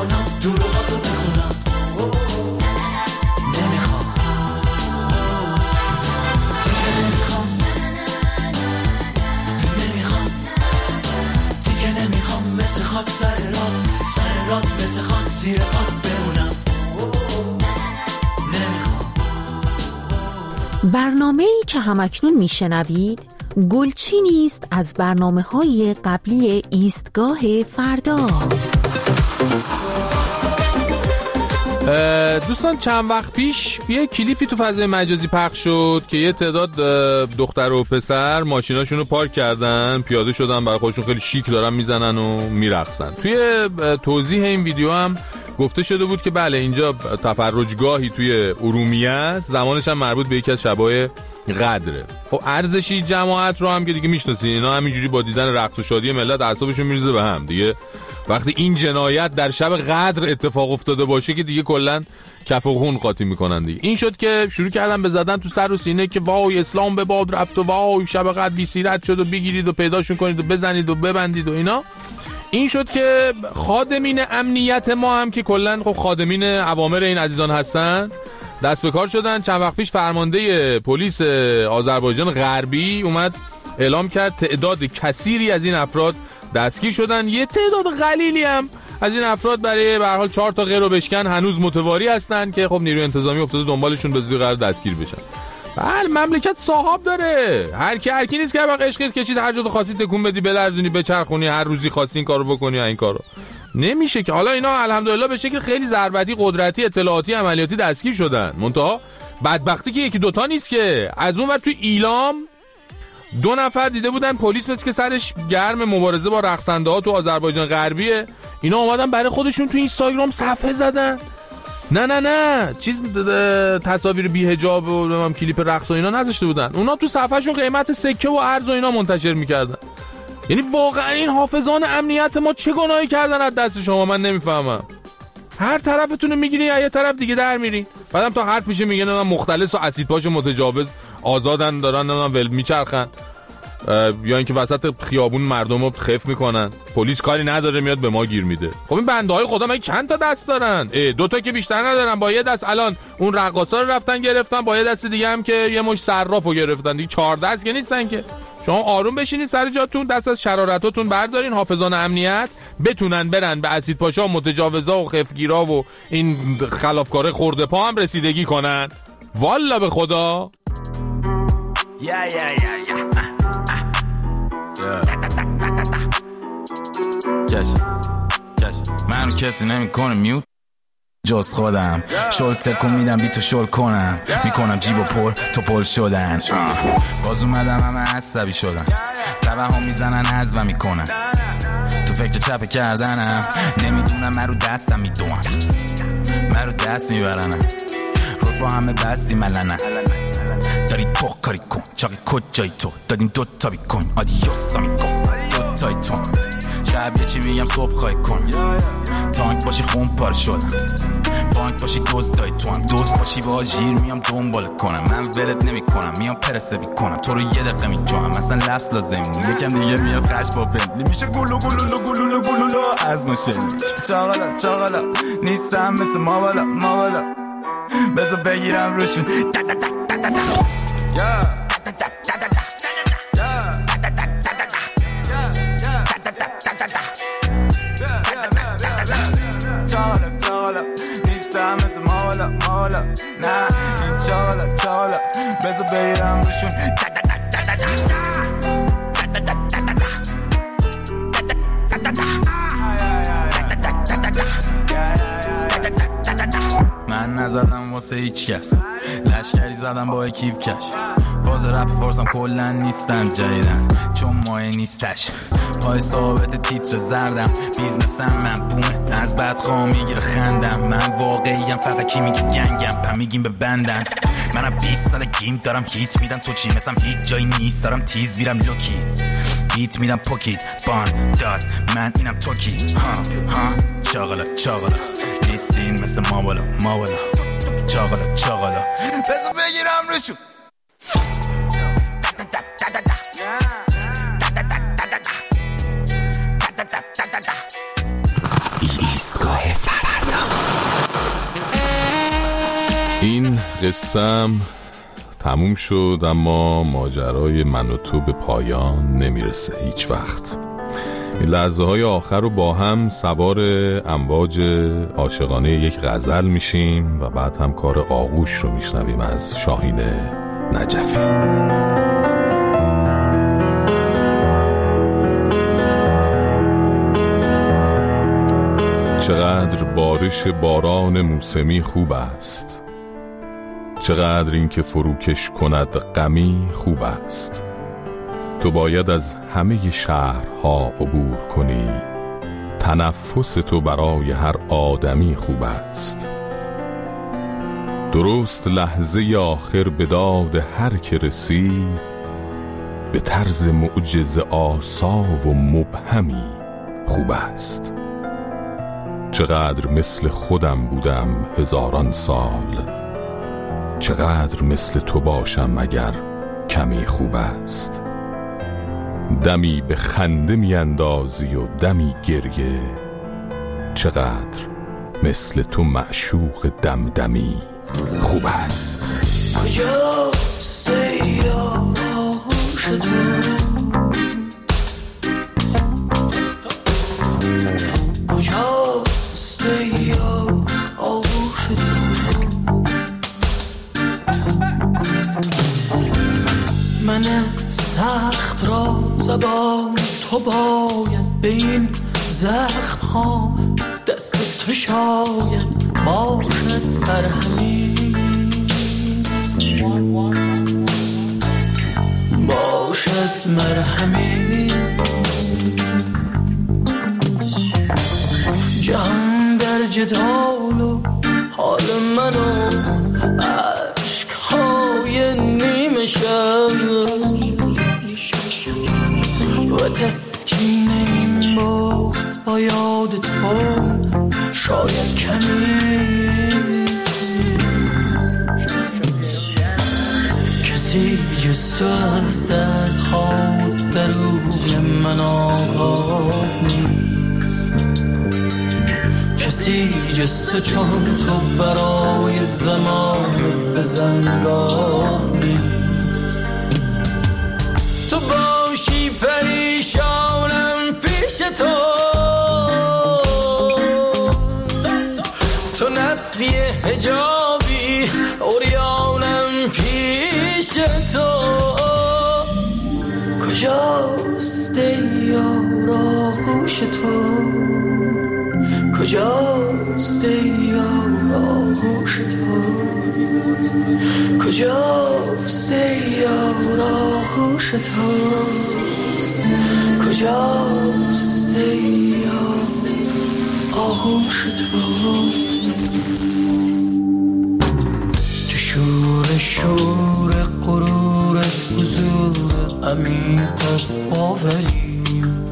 کنم دروغاتو بخونم نمیخوام دیگه نمیخوام مثل خاک سر راد مثل خاک زیر پات بمونم برنامه‌ای که همکنون میشنوید گلچینی است از برنامه‌های قبلی ایستگاه فردا. دوستان چند وقت پیش یه کلیپی تو فضای مجازی پخش شد که یه تعداد دختر و پسر ماشیناشون رو پارک کردن، پیاده شدن، برای خودشون خیلی شیک دارن میزنن و میرقصن. توی توضیح این ویدیو هم گفته شده بود که بله اینجا تفرجگاهی توی ارومیه است، زمانش هم مربوط به یکی از شبای قدره. خب ارزشی جماعت رو هم که دیگه میشناسین، اینا همینجوری با دیدن رقص و شادی ملت اعصابشون میریزه به هم دیگه. وقتی این جنایت در شب قدر اتفاق افتاده باشه که دیگه کلا کف و خون قاطی میکنن دیگه. این شد که شروع کردن به زدن تو سر و سینه که وای اسلام به باد رفت و وای شب قدر بی سیرت شد و بگیرید و پیداشون کنید و بزنید و ببندید و اینا. این شد که خادمین امنیت ما هم که کلا خب خادمین اوامر این عزیزان هستن دست به کار شدن. چند وقت پیش فرمانده پلیس آذربایجان غربی اومد اعلام کرد تعداد کثیری از این افراد دستگیر شدن، یه تعداد قلیلی هم از این افراد برای به هر حال 4 تا غیر و بشکن هنوز متواری هستن که خب نیروی انتظامی افتاده دنبالشون، به زودی قرار دستگیر بشن. بله مملکت صاحب داره، هر کی نیست که با عشقت کشید هر جا تو خواستی تکون بدی، بلرزونی، بچرخونی، هر روزی خواستی این کارو بکنی این کارو نمیشه که. حالا اینا الحمدلله به شکل خیلی ضربتی، قدرتی، اطلاعاتی، عملیاتی دستگیر شدن. منتها بدبختی که یکی دوتا نیست که. از اون ور تو ایلام 2 نفر دیده بودن پلیس مثل که سرش گرم مبارزه با رقصنده ها تو آذربایجان غربیه، اینا اومدن برای خودشون تو اینستاگرام صفحه زدن. نه چیز تصاویر بی حجاب و کلیپ رقص و اینا نذاشته بودن، اونا تو صفحهشون قیمت سکه و ارز و اینا منتشر میکردن. یعنی واقعا این حافظان امنیت ما چه گناهی کردن از دست شما؟ من نمیفهمم. هر طرفتونو میگیرین یا یه طرف دیگه در میرین، بعدم تا حرف میشه میگن مختلس و اسیدپاش متجاوز آزادن، دارن ول میچرخن، یا اینکه وسط خیابون مردمو خف میکنن، پلیس کاری نداره میاد به ما گیر میده. خب این بنده های خدا مگه چند تا دست دارن؟ 2 تا که بیشتر ندارن. با یه دست الان اون رقاصا رو رفتن گرفتن، با یه دست دیگه هم که یه مش صرافو گرفتن، دیگه 4 دست که نیستن که. شما آروم بشینید سر جاتون، دست از شرارتاتون بردارین، حافظان امنیت بتونن برن به اسیدپاشا و متجاوزا و خفگیرا و این خلافکاره خورده پا هم رسیدگی کنن. والا به خدا. من کسی نمیکنه میوت جز خودم، شل تکون میدم بی تو شل کنم، میکنم جیبو پر تو پل شدن. باز اومدم همه عصبی شدن، قبه ها میزنن حزبم میکنن، تو فکر چپه کردنم، نمیدونم من رو دستم میدونم، من رو دست میبرنم، رود با همه بستی ملنه، داری تو کاری کن چاقی کجایی تو، دادیم 2 تا بی کن آدیوسا میکن 2 تای تو، شب یه چی میگم صبح خواهی کن، تانک باشی خون پاره شدم، بانک باشی دوز دای تو هم، دوز باشی با جیر میام دنبال کنم، من ولت نمی کنم میام پرسه بی کنم، تو رو یه دقیقه می جوام، مثلا لفظ لازم یکم دیگه میام خش با بند میشه گلو از ماشین چاقالا نیستم مثل ما بالا بذار بگیرم روشون چاقالا نیستم مثل ما بالا نه این چاقالا بذار بگیرم روشون من نزدم واسه هیچ کس، لشکری زدم با اکیب کش، فاز رپ فارسم کلن نیستم جدیدن چون مایه نیستش، پای ثابت تیتر زردم، بیزنسم من بومه از بدخواه میگیره خندم، من واقعیم فقط کی میگه گنگم پا میگیم به بندن، منم 20 سال گیم دارم هیت میدم تو چی مثلا هیچ جایی نیست دارم تیز میرم لوکی هیت میدم پوکیت بان داد من اینم توکی ها چاقالا نیستین مثل ما بالا چاقالا بذار بگیرم روشون ایستگاه فردا. قصم تموم شد، اما ماجرای من و تو به پایان نمیرسه هیچ وقت. این لحظه های آخر رو با هم سوار امواج عاشقانه یک غزل میشیم و بعد هم کار آغوش رو میشنویم از شاهین نجفی. چقدر بارش باران موسمی خوب است، چقدر این که فروکش کند غمی خوب است. تو باید از همه شهرها عبور کنی، تنفس تو برای هر آدمی خوب است. درست لحظه آخر به داد هر که رسید، به طرز معجزه آسا و مبهمی خوب است. چقدر مثل خودم بودم هزاران سال، چقدر مثل تو باشم اگر کمی خوب است. دمی به خنده می اندازی و دمی گریه، چقدر مثل تو معشوق دمدمی خوب است. کجاست ای آغوش تو، کجاست ای آغوش تو، من سخت را زبان تو باید به این زخم ها، دست تو شاید باشد مرهمی، باشد مرهمی. جهان در جدال و حال منو عشقهای نیمه شب و تسکین این بغض با یاد تو شاید کمی. کسی جز تو از درد خود در روی من آگاه نیست، کسی جز تو چون تو برای زمان به زنگاه نیست. تو باشی پریشانم پیش تو، تو نفی حجابی اوریانم پیش تو. کجاست ای آغوش تو، کجاست ای آغوش تو، کجاست ای آغوش تو، کجاست ای آغوش تو. تو شور غرور حضور عمیق باوری،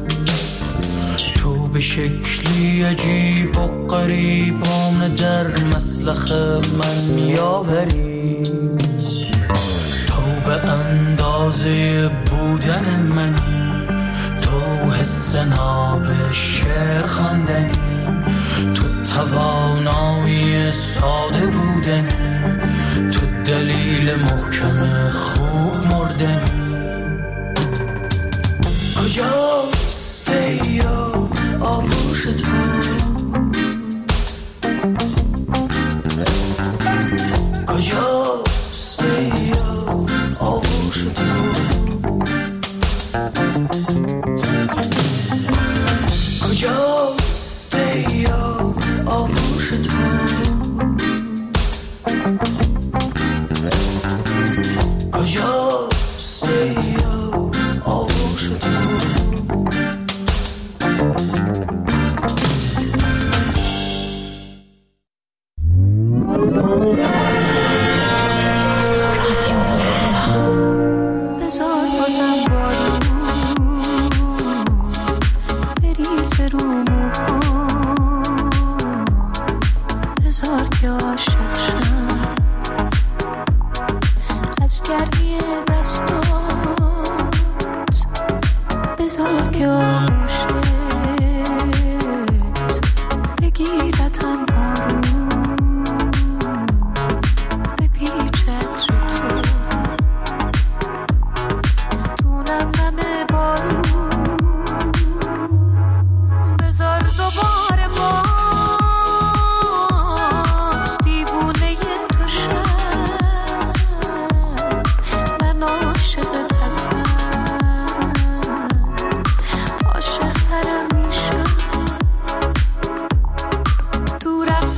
تو به شکلی عجیب و غریبانه در مسلخ من یاوری. تو به اندازه بودن منی، تو حس ناب شعر خواندنی، تو توانایی ساده بودنی، تو دلیل محکم خوب مردنی. کجاست ای آغوش تو، کجاست ای آغوش تو، کجاست ای آغوش تو، کجاست ای آغوش تو.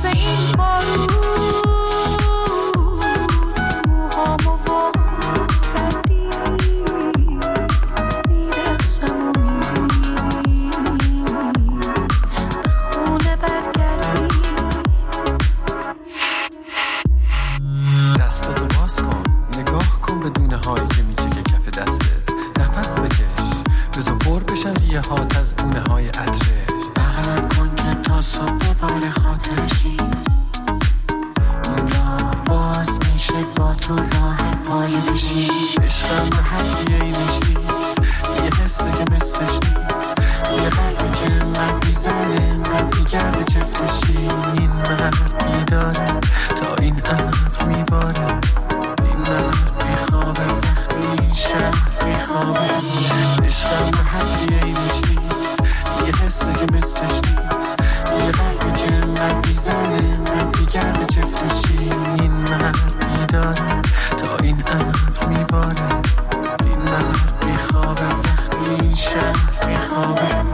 رقص این بارون موهامو وا کردی میرقصم و میری به خونه برگردی دستاتو باز کن نگاه کن به دونه هایی که میچکه کف دستت نفس بکش بذار پر بشن ریه هات از دونه های عطرش بغلم کن که تا صبح بباره خاطرشی این راه باز میشه با تو راه پای بشی عشقم به حدیه اینش نیست یه حسه که مثلش نیست یه قلبی که انقدر میزنه انقدر میگرده چفتشی این مرد بیداره تا این ابر میباره این مرد بیخوابه وقتی شهر بیخوابه عشقم به حدیه اینش نیست یه حسه که مثلش نیست یه قلبی که انقدر میزنه انقدر میگرده چفتشی این مرد بیداره تا این ابر میباره این مرد بیخوابه وقتی شهر بیخوابه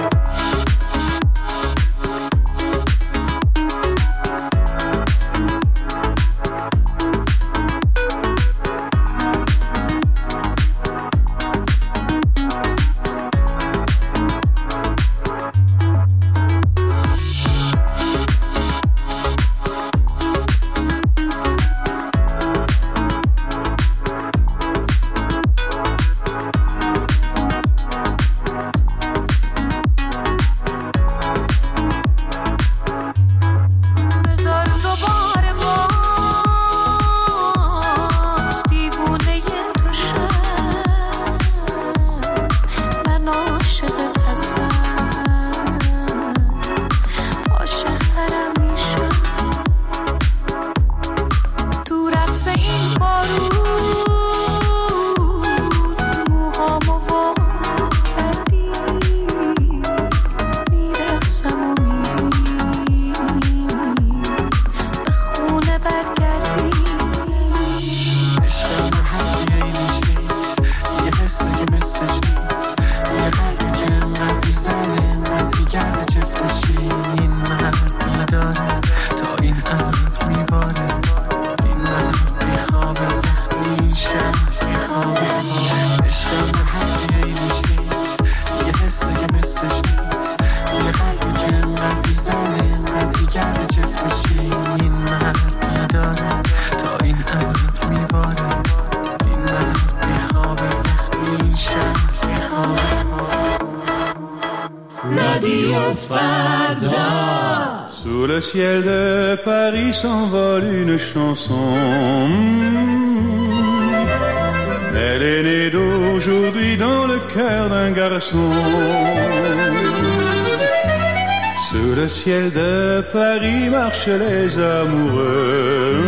Sous le ciel de Paris s'envole une chanson. Elle est née d'aujourd'hui dans le cœur d'un garçon. Sous le ciel de Paris marchent les amoureux.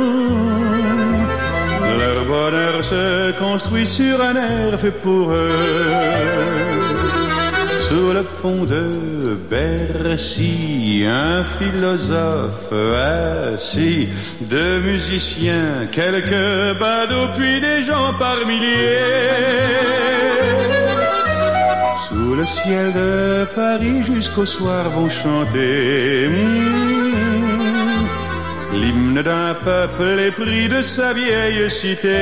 Leur bonheur se construit sur un air fait pour eux. Sous le pont de Bercy, un philosophe assis, deux musiciens, quelques badauds, puis des gens par milliers. Sous le ciel de Paris, jusqu'au soir vont chanter l'hymne d'un peuple épris de sa vieille cité.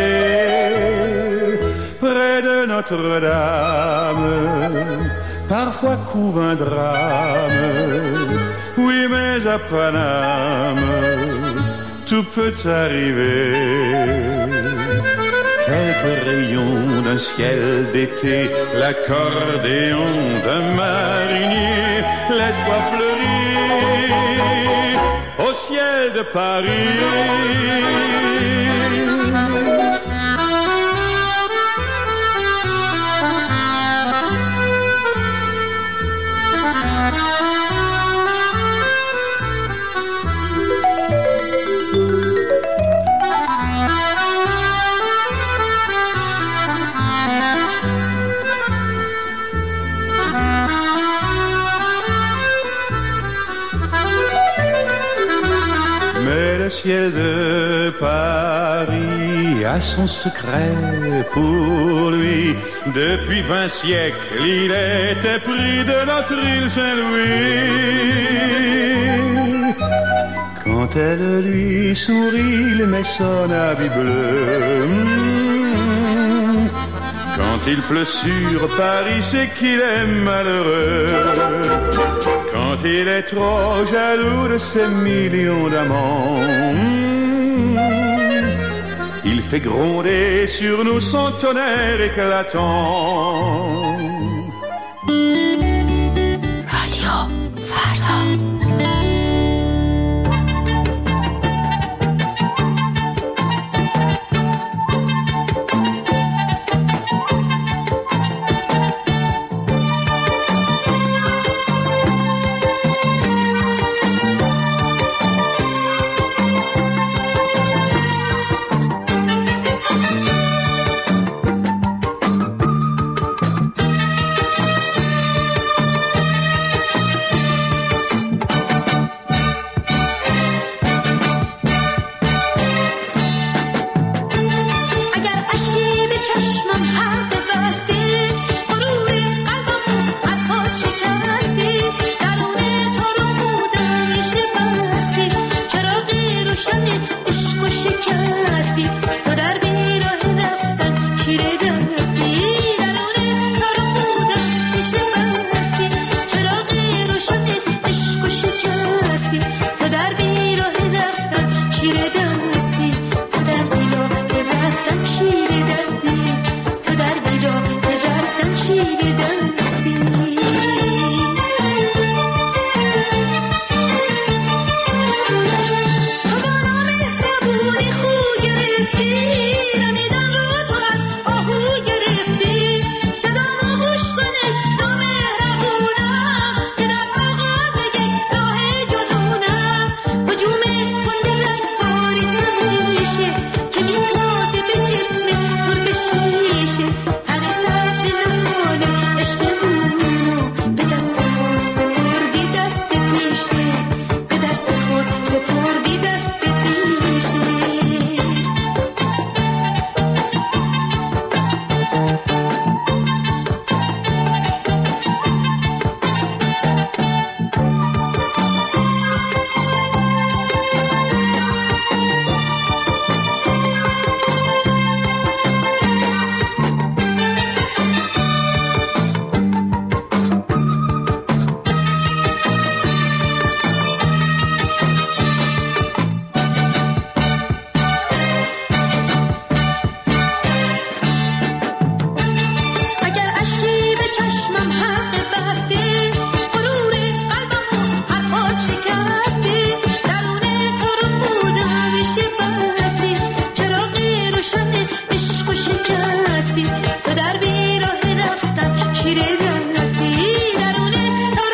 Près de Notre-Dame, parfois couvre un drame, oui mais à Paname, tout peut arriver. Quelques rayons d'un ciel d'été, l'accordéon d'un marinier, l'espoir fleurit au ciel de Paris. Le ciel de Paris a son secret pour lui. Depuis 20 siècles, il était pris de notre île Saint-Louis. quand elle lui sourit, il met son habit bleu. Quand il pleut sur Paris, c'est qu'il est malheureux. Quand il est trop jaloux de ses millions d'amants, il fait gronder sur nous son tonnerre éclatant. رادیو فردا.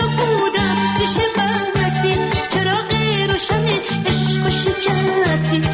شکستی